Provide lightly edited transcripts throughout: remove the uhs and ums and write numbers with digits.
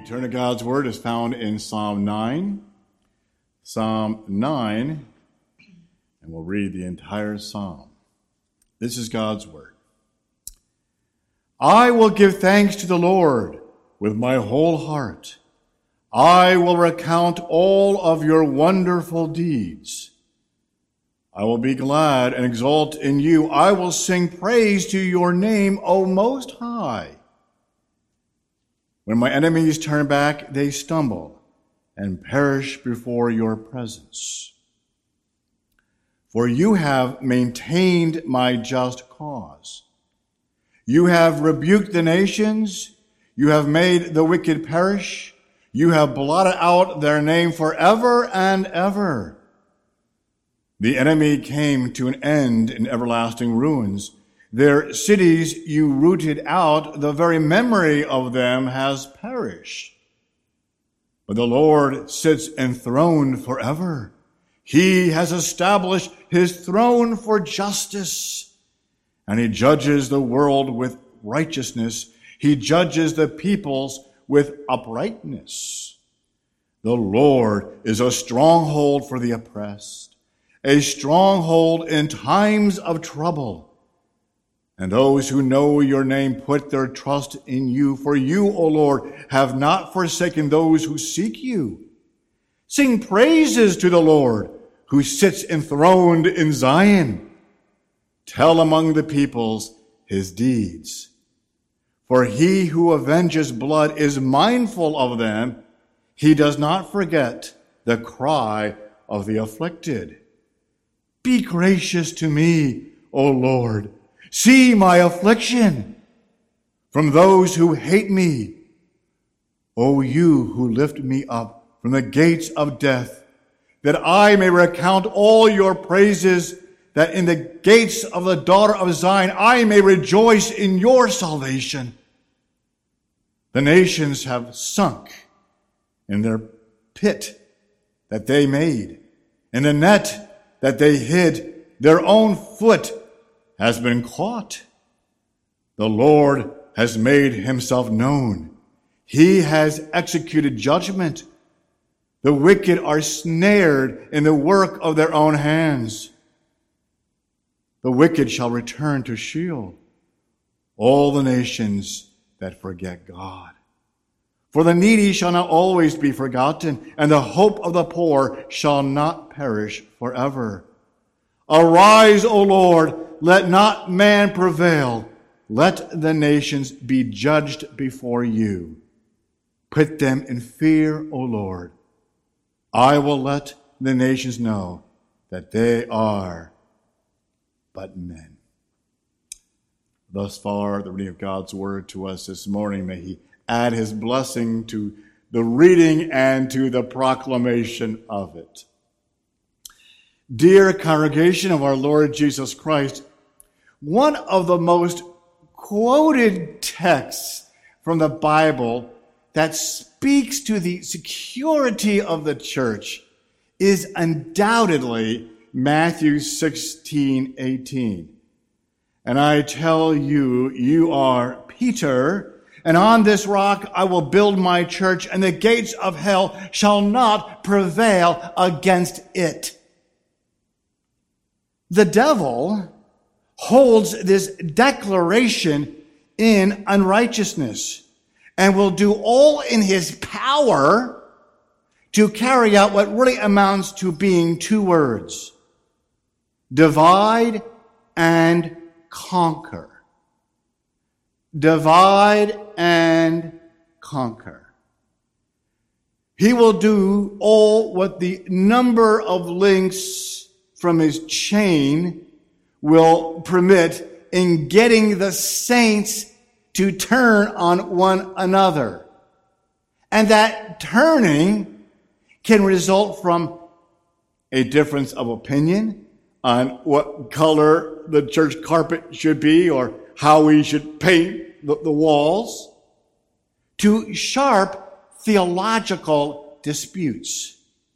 Turn to God's Word is found in Psalm 9. Psalm 9, and we'll read the entire psalm. This is God's Word. I will give thanks to the Lord with my whole heart. I will recount all of your wonderful deeds. I will be glad and exult in you. I will sing praise to your name, O Most High. When my enemies turn back, they stumble and perish before your presence. For you have maintained my just cause. You have rebuked the nations. You have made the wicked perish. You have blotted out their name forever and ever. The enemy came to an end in everlasting ruins. Their cities you rooted out, the very memory of them has perished. But the Lord sits enthroned forever. He has established his throne for justice, and he judges the world with righteousness. He judges the peoples with uprightness. The Lord is a stronghold for the oppressed, a stronghold in times of trouble. And those who know your name put their trust in you. For you, O Lord, have not forsaken those who seek you. Sing praises to the Lord, who sits enthroned in Zion. Tell among the peoples his deeds. For he who avenges blood is mindful of them. He does not forget the cry of the afflicted. Be gracious to me, O Lord. See my affliction from those who hate me. O you who lift me up from the gates of death, that I may recount all your praises, that in the gates of the daughter of Zion I may rejoice in your salvation. The nations have sunk in their pit that they made, in the net that they hid. Their own foot has been caught. The Lord has made himself known. He has executed judgment. The wicked are snared in the work of their own hands. The wicked shall return to Sheol, all the nations that forget God. For the needy shall not always be forgotten, and the hope of the poor shall not perish forever. Arise, O Lord, let not man prevail. Let the nations be judged before you. Put them in fear, O Lord. I will let the nations know that they are but men. Thus far, the reading of God's word to us this morning. May he add his blessing to the reading and to the proclamation of it. Dear congregation of our Lord Jesus Christ, one of the most quoted texts from the Bible that speaks to the security of the church is undoubtedly Matthew 16:18. And I tell you, you are Peter, and on this rock I will build my church, and the gates of hell shall not prevail against it. The devil holds this declaration in unrighteousness and will do all in his power to carry out what really amounts to being two words: divide and conquer. Divide and conquer. He will do all what the number of links from his chain will permit in getting the saints to turn on one another. And that turning can result from a difference of opinion on what color the church carpet should be or how we should paint the walls, to sharp theological disputes.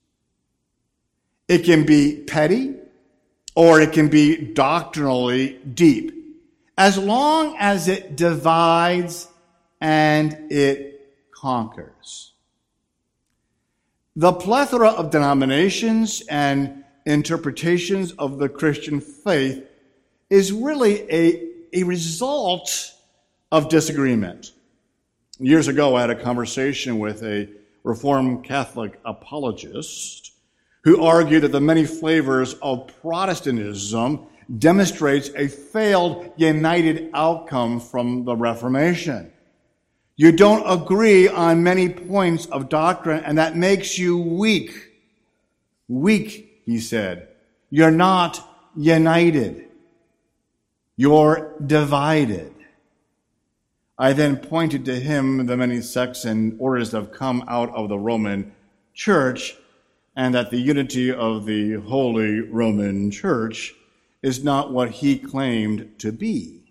It can be petty, or it can be doctrinally deep, as long as it divides and it conquers. The plethora of denominations and interpretations of the Christian faith is really a result of disagreement. Years ago, I had a conversation with a Reformed Catholic apologist who argued that the many flavors of Protestantism demonstrates a failed united outcome from the Reformation. You don't agree on many points of doctrine, and that makes you weak. Weak, he said. You're not united. You're divided. I then pointed to him the many sects and orders that have come out of the Roman Church, and that the unity of the Holy Roman Church is not what he claimed to be.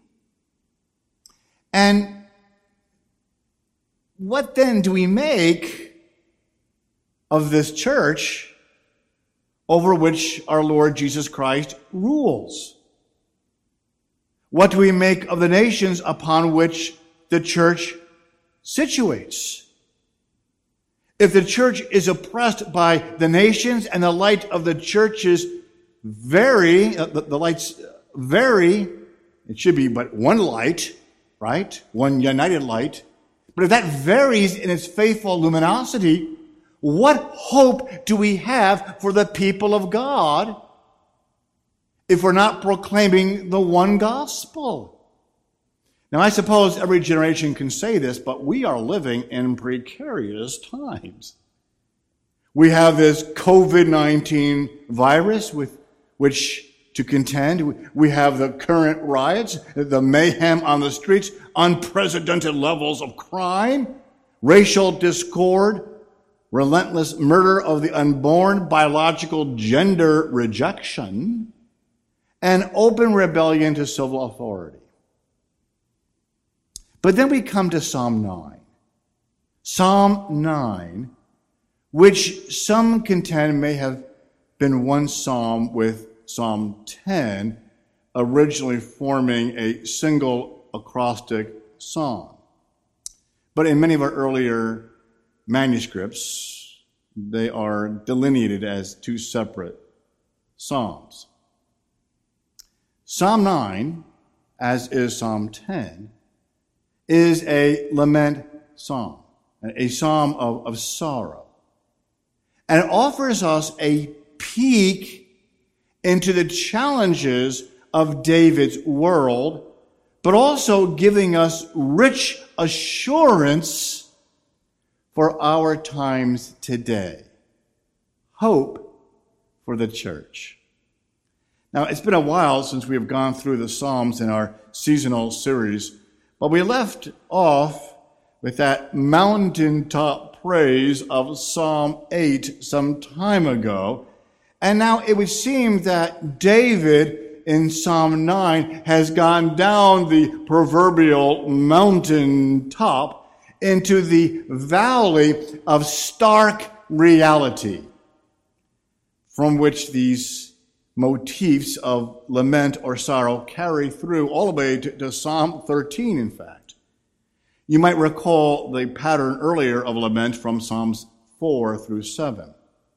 And what then do we make of this church over which our Lord Jesus Christ rules? What do we make of the nations upon which the church situates? If the church is oppressed by the nations and the light of the churches the lights vary, it should be but one light, right? One united light. But if that varies in its faithful luminosity, what hope do we have for the people of God if we're not proclaiming the one gospel? Now, I suppose every generation can say this, but we are living in precarious times. We have this COVID-19 virus with which to contend. We have the current riots, the mayhem on the streets, unprecedented levels of crime, racial discord, relentless murder of the unborn, biological gender rejection, and open rebellion to civil authority. But then we come to Psalm 9. Psalm 9, which some contend may have been one psalm with Psalm 10, originally forming a single acrostic psalm. But in many of our earlier manuscripts, they are delineated as two separate psalms. Psalm 9, as is Psalm 10, is a lament psalm, a psalm of sorrow. And it offers us a peek into the challenges of David's world, but also giving us rich assurance for our times today. Hope for the church. Now, it's been a while since we have gone through the Psalms in our seasonal series, but we left off with that mountaintop praise of Psalm 8 some time ago. And now it would seem that David in Psalm 9 has gone down the proverbial mountaintop into the valley of stark reality, from which these motifs of lament or sorrow carry through all the way to Psalm 13, in fact. You might recall the pattern earlier of lament from Psalms 4 through 7.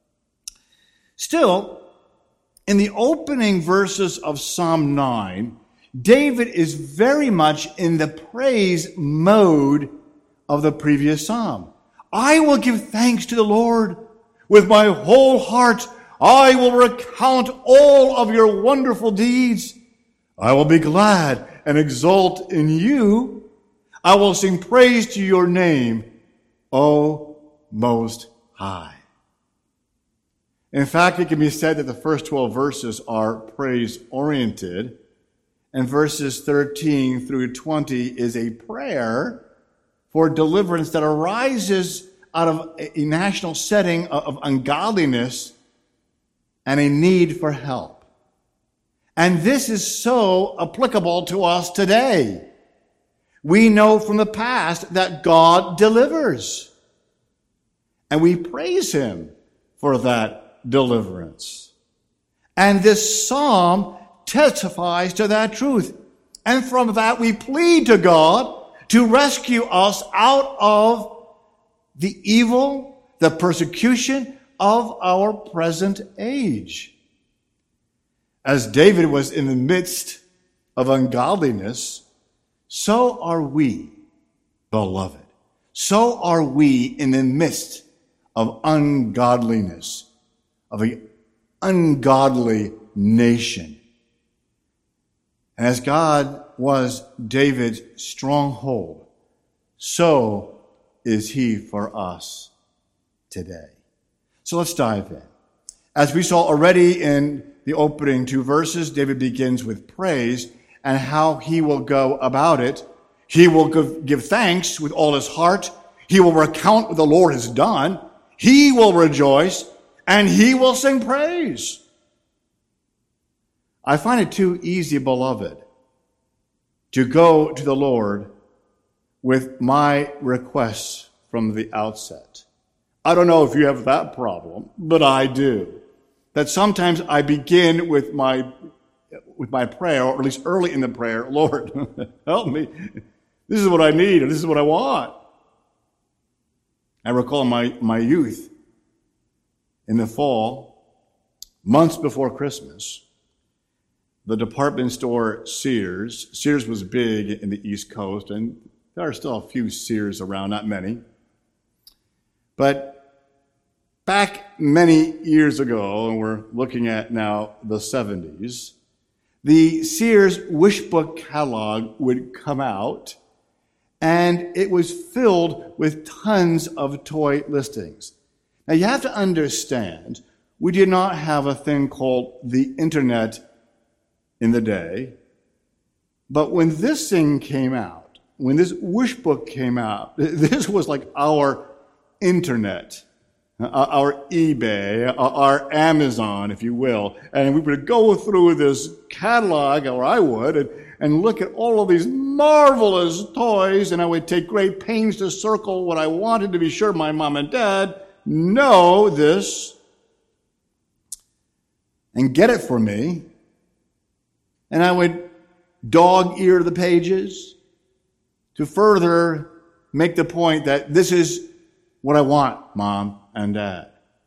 Still, in the opening verses of Psalm 9, David is very much in the praise mode of the previous psalm. I will give thanks to the Lord with my whole heart. I will recount all of your wonderful deeds. I will be glad and exult in you. I will sing praise to your name, O Most High. In fact, it can be said that the first 12 verses are praise-oriented, and verses 13 through 20 is a prayer for deliverance that arises out of a national setting of ungodliness and a need for help. And this is so applicable to us today. We know from the past that God delivers, and we praise him for that deliverance. And this psalm testifies to that truth. And from that we plead to God to rescue us out of the evil, the persecution of our present age. As David was in the midst of ungodliness, so are we, beloved. So are we in the midst of ungodliness, of an ungodly nation. And as God was David's stronghold, so is he for us today. So let's dive in. As we saw already in the opening 2 verses, David begins with praise and how he will go about it. He will give thanks with all his heart. He will recount what the Lord has done. He will rejoice and he will sing praise. I find it too easy, beloved, to go to the Lord with my requests from the outset. I don't know if you have that problem, but I do. That sometimes I begin with my prayer, or at least early in the prayer, Lord, help me. This is what I need, and this is what I want. I recall my youth in the fall, months before Christmas, the department store Sears was big in the East Coast, and there are still a few Sears around, not many. But back many years ago, and we're looking at now the 70s, the Sears Wish Book catalog would come out, and it was filled with tons of toy listings. Now you have to understand, we did not have a thing called the internet in the day, but when this thing came out, when this Wish Book came out, this was like our internet, our eBay, our Amazon, if you will. And we would go through this catalog, or I would, and look at all of these marvelous toys, and I would take great pains to circle what I wanted to be sure my mom and dad know this and get it for me. And I would dog-ear the pages to further make the point that this is what I want, Mom and Dad.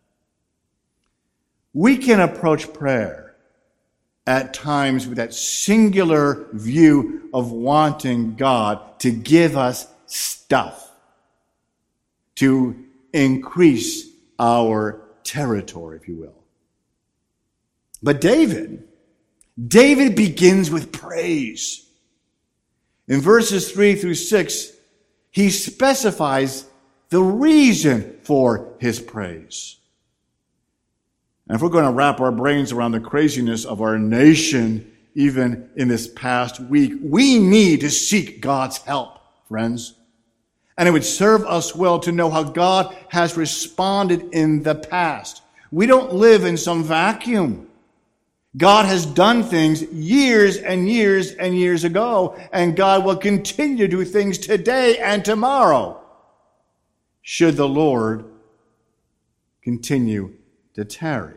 We can approach prayer at times with that singular view of wanting God to give us stuff, to increase our territory, if you will. But David begins with praise. In verses 3 through 6, he specifies the reason for his praise. And if we're going to wrap our brains around the craziness of our nation, even in this past week, we need to seek God's help, friends. And it would serve us well to know how God has responded in the past. We don't live in some vacuum. God has done things years and years and years ago, and God will continue to do things today and tomorrow, should the Lord continue to tarry.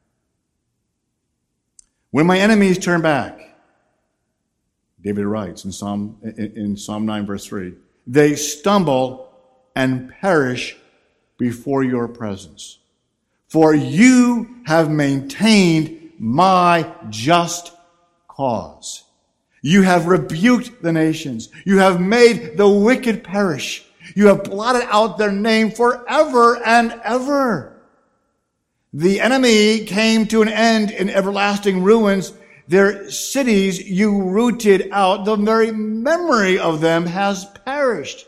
When my enemies turn back, David writes in Psalm 9, verse 3, they stumble and perish before your presence. For you have maintained my just cause. You have rebuked the nations. You have made the wicked perish. You have blotted out their name forever and ever. The enemy came to an end in everlasting ruins. Their cities you rooted out. The very memory of them has perished.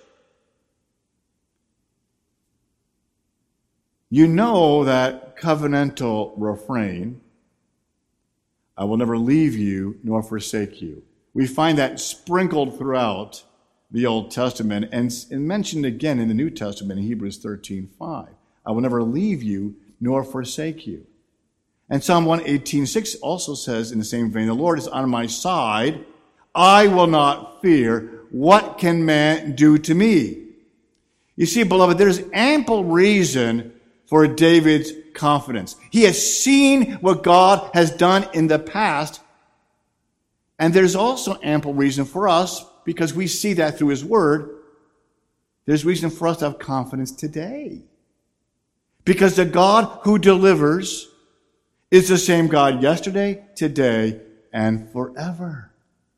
You know that covenantal refrain, I will never leave you nor forsake you. We find that sprinkled throughout the Old Testament and mentioned again in the New Testament in Hebrews 13:5. I will never leave you nor forsake you. And Psalm 118:6 also says in the same vein, the Lord is on my side. I will not fear. What can man do to me? You see, beloved, there's ample reason for David's confidence. He has seen what God has done in the past. And there's also ample reason for us, because we see that through his word, there's reason for us to have confidence today. Because the God who delivers is the same God yesterday, today, and forever.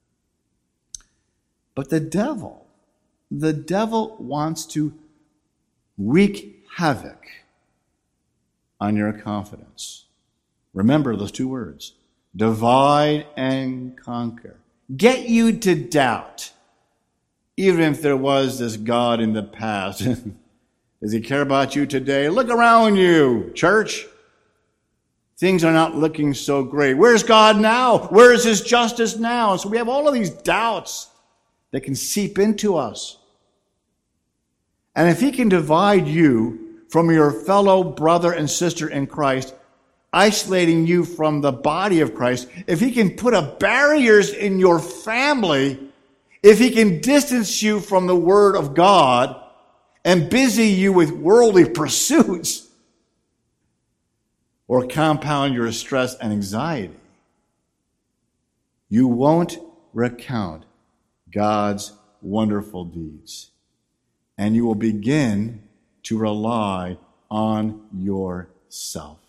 But the devil wants to wreak havoc on your confidence. Remember those two words, divide and conquer. Get you to doubt, even if there was this God in the past. Does he care about you today? Look around you, church. Things are not looking so great. Where's God now? Where is his justice now? And so we have all of these doubts that can seep into us. And if he can divide you from your fellow brother and sister in Christ, isolating you from the body of Christ, if he can put up barriers in your family, if he can distance you from the Word of God and busy you with worldly pursuits, or compound your stress and anxiety, you won't recount God's wonderful deeds. And you will begin to rely on yourself.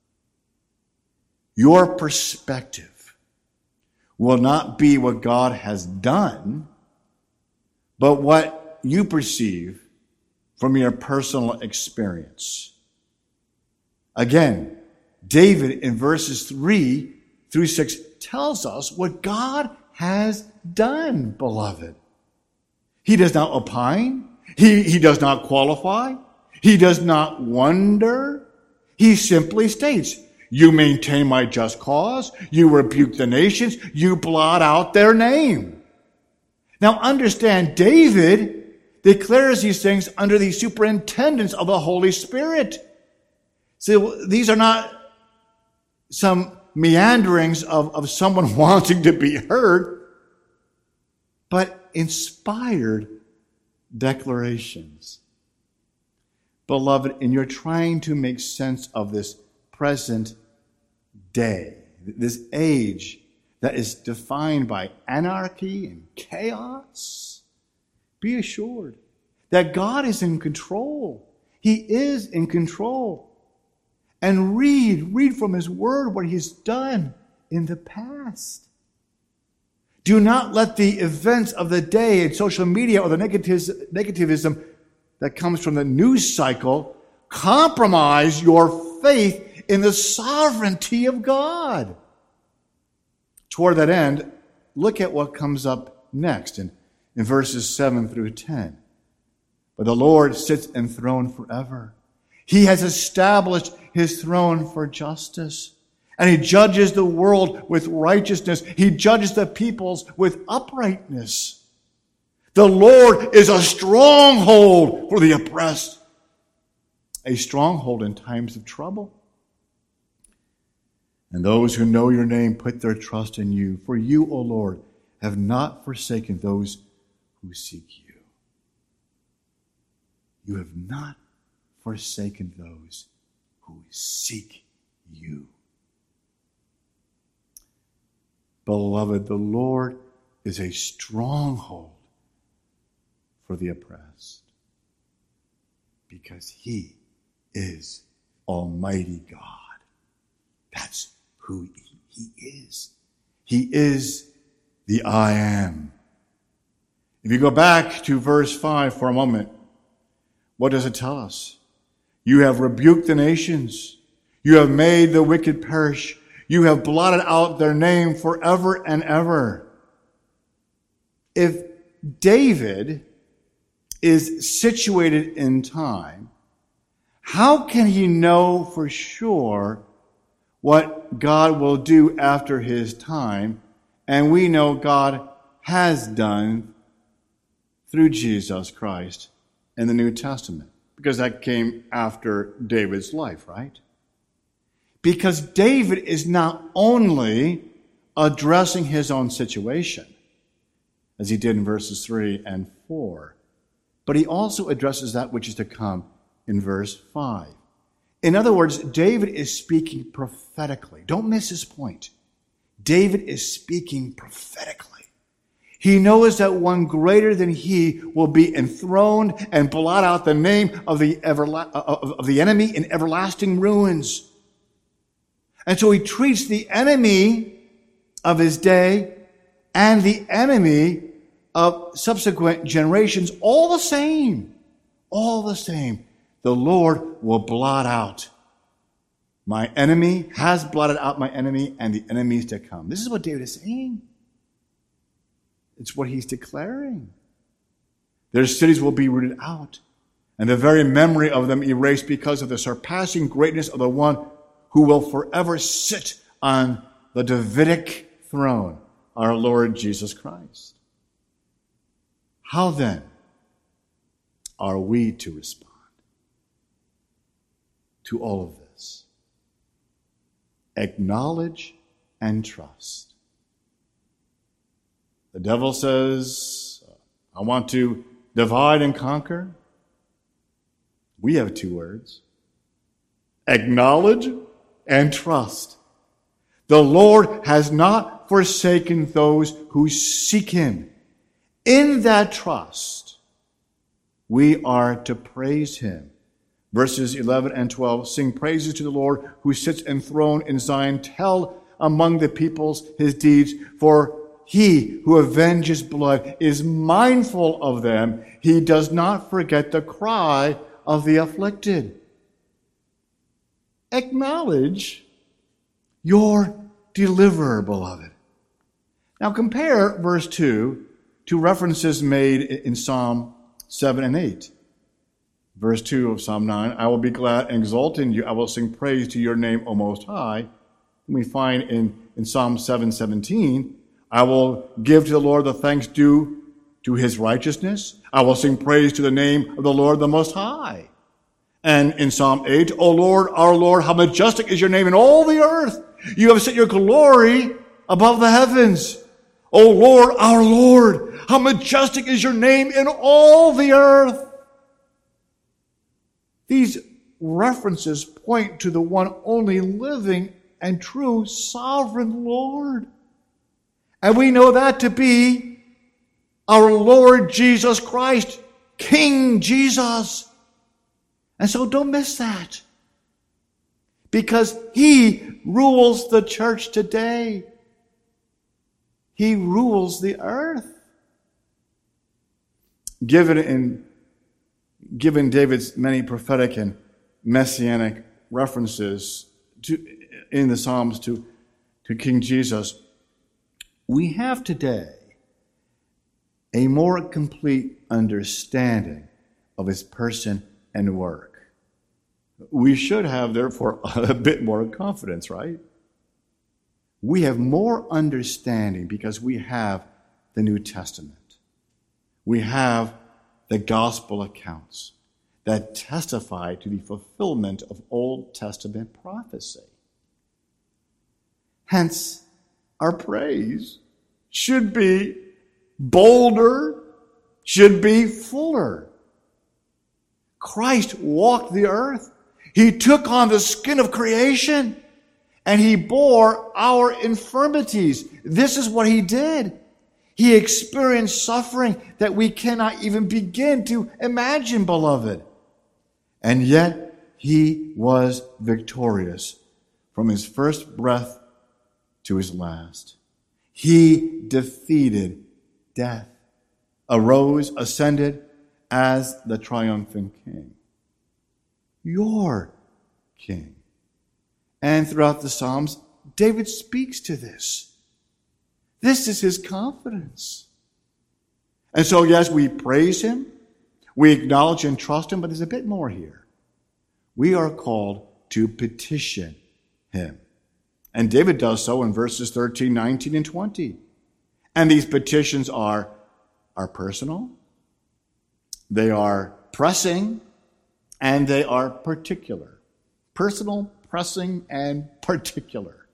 Your perspective will not be what God has done, but what you perceive from your personal experience. Again, David in verses 3 through 6 tells us what God has done, beloved. He does not opine. He does not qualify. He does not wonder. He simply states, you maintain my just cause. You rebuke the nations. You blot out their name. Now understand, David declares these things under the superintendence of the Holy Spirit. So these are not some meanderings of someone wanting to be heard, but inspired declarations. Beloved, in your trying to make sense of this present day, this age that is defined by anarchy and chaos, be assured that God is in control. He is in control. And read from his word what he's done in the past. Do not let the events of the day and social media or the negativism that comes from the news cycle compromise your faith in the sovereignty of God. Toward that end, look at what comes up next in verses 7 through 10. But the Lord sits enthroned forever. He has established his throne for justice. And he judges the world with righteousness. He judges the peoples with uprightness. The Lord is a stronghold for the oppressed, a stronghold in times of trouble. And those who know your name put their trust in you. For you, O Lord, have not forsaken those who seek you. You have not forsaken those who seek you. Beloved, the Lord is a stronghold for the oppressed because he is Almighty God. That's who he is. He is the I am. If you go back to verse 5 for a moment, what does it tell us? You have rebuked the nations. You have made the wicked perish. You have blotted out their name forever and ever. If David is situated in time, how can he know for sure what God will do after his time? And we know God has done through Jesus Christ in the New Testament, because that came after David's life, right? Because David is not only addressing his own situation, as he did in verses 3 and 4, but he also addresses that which is to come in verse 5. In other words, David is speaking prophetically. Don't miss his point. David is speaking prophetically. He knows that one greater than he will be enthroned and blot out the name of the enemy in everlasting ruins. And so he treats the enemy of his day and the enemy of subsequent generations all the same. All the same. The Lord will blot out my enemy, has blotted out my enemy, and the enemies to come. This is what David is saying. It's what he's declaring. Their cities will be rooted out, and the very memory of them erased because of the surpassing greatness of the one who will forever sit on the Davidic throne, our Lord Jesus Christ. How then are we to respond to all of this? Acknowledge and trust. The devil says, I want to divide and conquer. We have two words. Acknowledge and trust. The Lord has not forsaken those who seek him. In that trust, we are to praise him. Verses 11 and 12, sing praises to the Lord who sits enthroned in Zion. Tell among the peoples his deeds, for he who avenges blood is mindful of them. He does not forget the cry of the afflicted. Acknowledge your deliverer, beloved. Now compare verse 2 to references made in Psalm 7 and 8. Verse 2 of Psalm 9, I will be glad and exult in you. I will sing praise to your name, O Most High. And we find in Psalm 7:17, I will give to the Lord the thanks due to his righteousness. I will sing praise to the name of the Lord the Most High. And in Psalm 8, O Lord, our Lord, how majestic is your name in all the earth. You have set your glory above the heavens. O Lord, our Lord, how majestic is your name in all the earth. These references point to the one only living and true sovereign Lord. And we know that to be our Lord Jesus Christ, King Jesus. And so don't miss that. Because he rules the church today. He rules the earth. Given David's many prophetic and messianic references in the Psalms to King Jesus, we have today a more complete understanding of his person and work. We should have, therefore, a bit more confidence, right? We have more understanding because we have the New Testament. We have the gospel accounts that testify to the fulfillment of Old Testament prophecy. Hence, our praise should be bolder, should be fuller. Christ walked the earth. He took on the skin of creation, and he bore our infirmities. This is what he did. He experienced suffering that we cannot even begin to imagine, beloved. And yet, he was victorious from his first breath to his last. He defeated death, arose, ascended as the triumphant king. Your king. And throughout the Psalms, David speaks to this. This is his confidence. And so, yes, we praise him, we acknowledge and trust him, but there's a bit more here. We are called to petition him. And David does so in verses 13, 19, and 20. And these petitions are personal, they are pressing, and they are particular. Personal, pressing, and particular.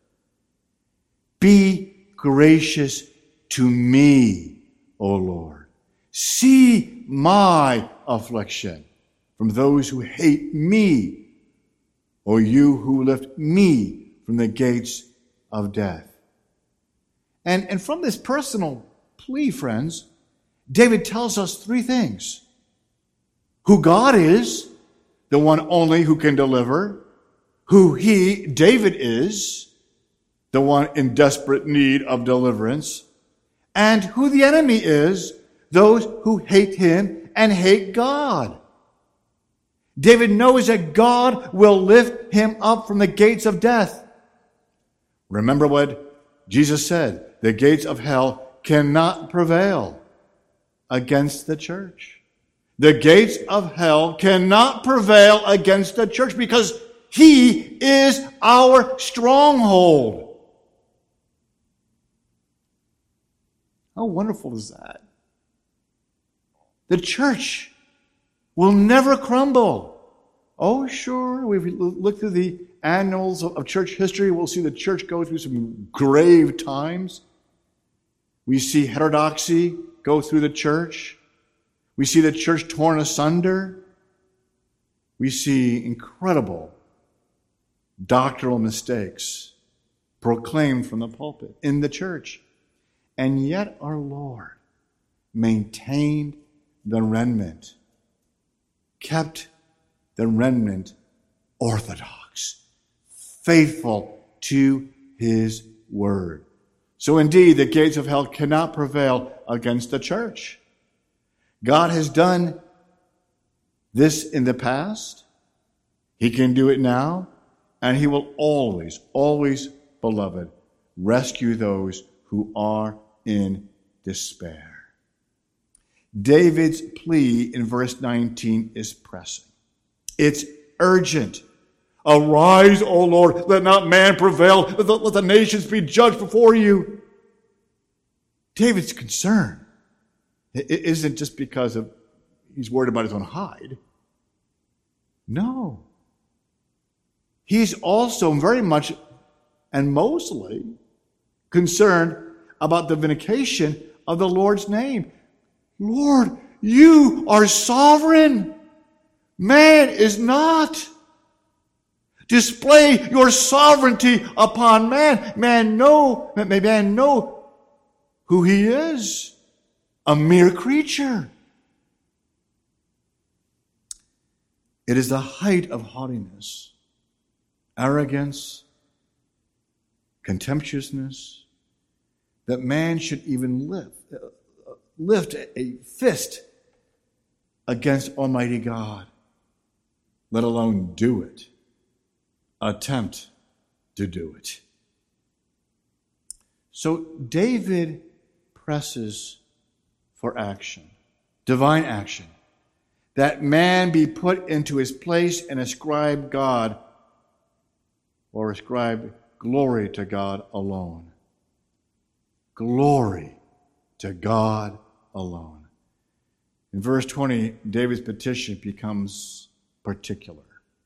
Be gracious to me, O Lord. See my affliction from those who hate me, O you who lift me from the gates of death. And from this personal plea, friends, David tells us three things. Who God is, the one only who can deliver. Who he, David, is, the one in desperate need of deliverance. And who the enemy is, those who hate him and hate God. David knows that God will lift him up from the gates of death. Remember what Jesus said, the gates of hell cannot prevail against the church. The gates of hell cannot prevail against the church because he is our stronghold. How wonderful is that? The church will never crumble. Oh, sure, we've looked through the annals of church history. We'll see the church go through some grave times. We see heterodoxy go through the church. We see the church torn asunder. We see incredible doctrinal mistakes proclaimed from the pulpit in the church. And yet our Lord maintained the remnant, kept the remnant orthodox, faithful to his word. So indeed, the gates of hell cannot prevail against the church. God has done this in the past. He can do it now. And he will always, always, beloved, rescue those who are in despair. David's plea in verse 19 is pressing. It's urgent. Arise, O Lord, let not man prevail. Let the nations be judged before you. David's concern it isn't just because he's worried about his own hide. No. He's also very much and mostly concerned about the vindication of the Lord's name. Lord, you are sovereign. Man is not. Display your sovereignty upon man. May man know who he is. A mere creature. It is the height of haughtiness, arrogance, contemptuousness, that man should even lift a fist against Almighty God, let alone do it, attempt to do it. So David presses for action, divine action, that man be put into his place and ascribe God or ascribe glory to God alone. Glory to God alone. In verse 20, David's petition becomes particular.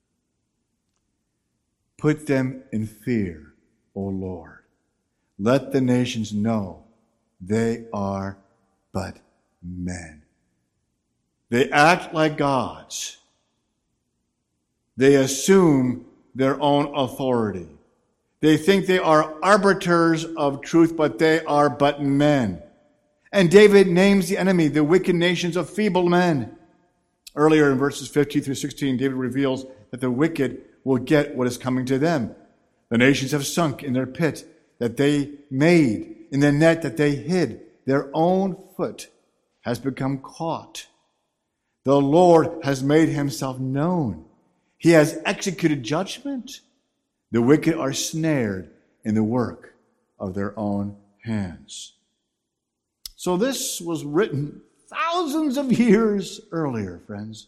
Put them in fear, O Lord. Let the nations know they are but men. They act like gods. They assume their own authority. They think they are arbiters of truth, but they are but men. And David names the enemy, the wicked nations of feeble men. Earlier in verses 15 through 16, David reveals that the wicked will get what is coming to them. The nations have sunk in their pit that they made, in the net that they hid. Their own foot has become caught. The Lord has made himself known. He has executed judgment. The wicked are snared in the work of their own hands. So this was written thousands of years earlier, friends.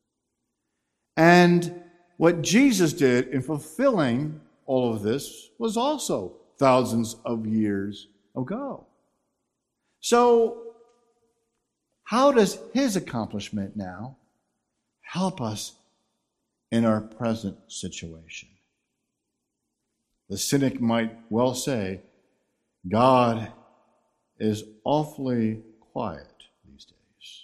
And what Jesus did in fulfilling all of this was also thousands of years ago. So how does his accomplishment now help us in our present situation? The cynic might well say, God is awfully quiet these days.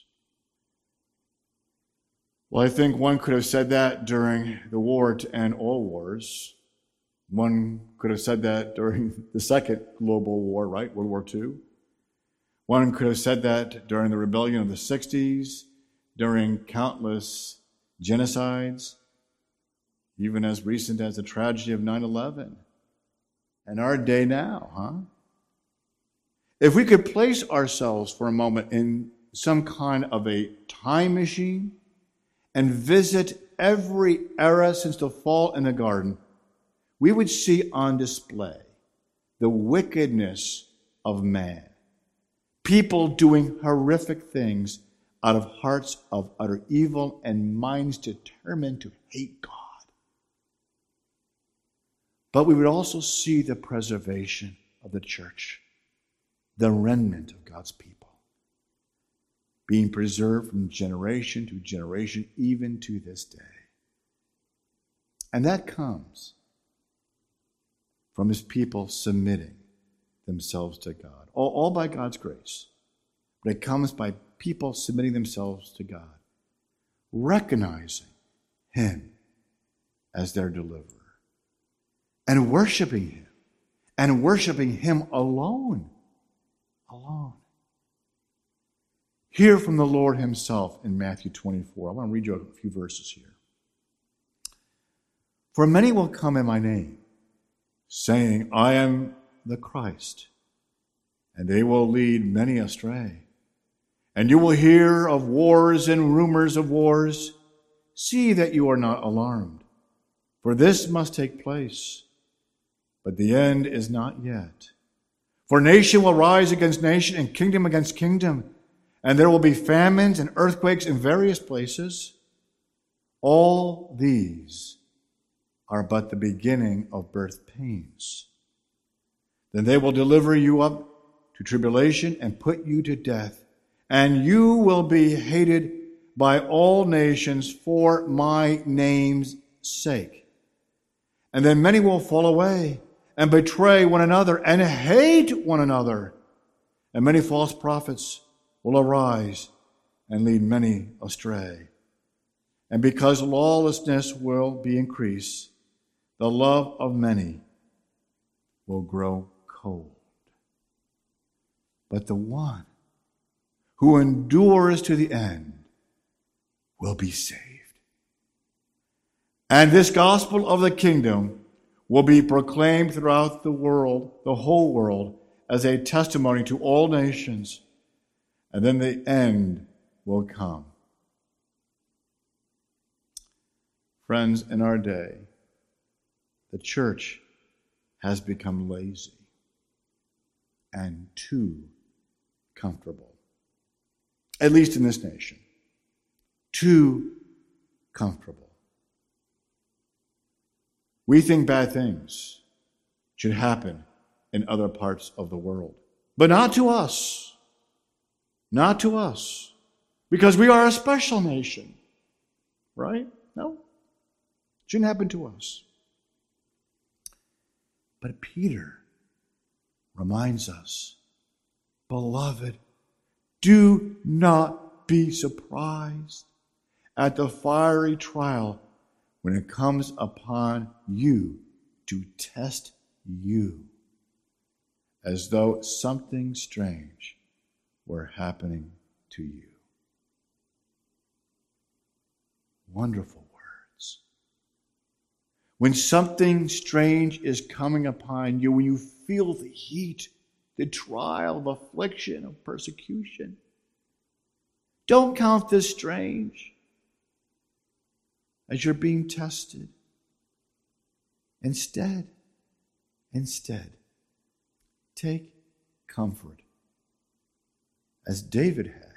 Well, I think one could have said that during the war to end all wars. One could have said that during the second global war, right? World War II. One could have said that during the rebellion of the 60s, during countless genocides, even as recent as the tragedy of 9/11, and our day now, huh? If we could place ourselves for a moment in some kind of a time machine and visit every era since the fall in the garden, we would see on display the wickedness of man. People doing horrific things out of hearts of utter evil and minds determined to hate God. But we would also see the preservation of the church, the remnant of God's people, being preserved from generation to generation, even to this day. And that comes from his people submitting themselves to God, all by God's grace. But it comes by people submitting themselves to God, recognizing him as their deliverer, and worshiping him alone. Hear from the Lord himself in Matthew 24. I want to read you a few verses here. For many will come in my name, saying, I am the Christ, and they will lead many astray. And you will hear of wars and rumors of wars. See that you are not alarmed, for this must take place, but the end is not yet. For nation will rise against nation and kingdom against kingdom, and there will be famines and earthquakes in various places. All these are but the beginning of birth pains. Then they will deliver you up to tribulation and put you to death, and you will be hated by all nations for my name's sake. And then many will fall away and betray one another and hate one another. And many false prophets will arise and lead many astray. And because lawlessness will be increased, the love of many will grow cold. But the one who endures to the end will be saved. And this gospel of the kingdom will be proclaimed throughout the world, the whole world, as a testimony to all nations, and then the end will come. Friends, in our day, the church has become lazy and too comfortable. At least in this nation. Too comfortable. We think bad things should happen in other parts of the world. But not to us. Not to us. Because we are a special nation. Right? No. Shouldn't happen to us. But Peter reminds us, beloved, do not be surprised at the fiery trial when it comes upon you to test you, as though something strange were happening to you. Wonderful words. When something strange is coming upon you, when you feel the heat, the trial of affliction, of persecution, don't count this strange as you're being tested. Instead, take comfort, as David had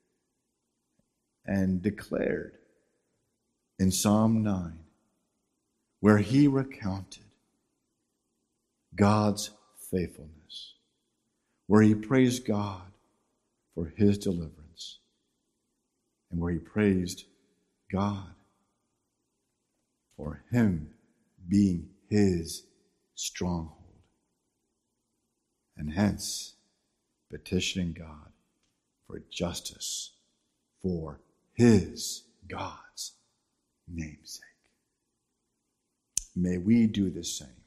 and declared in Psalm 9, where he recounted God's faithfulness, where he praised God for his deliverance, and where he praised God for him being his stronghold, and hence petitioning God for justice for his, God's namesake. May we do the same.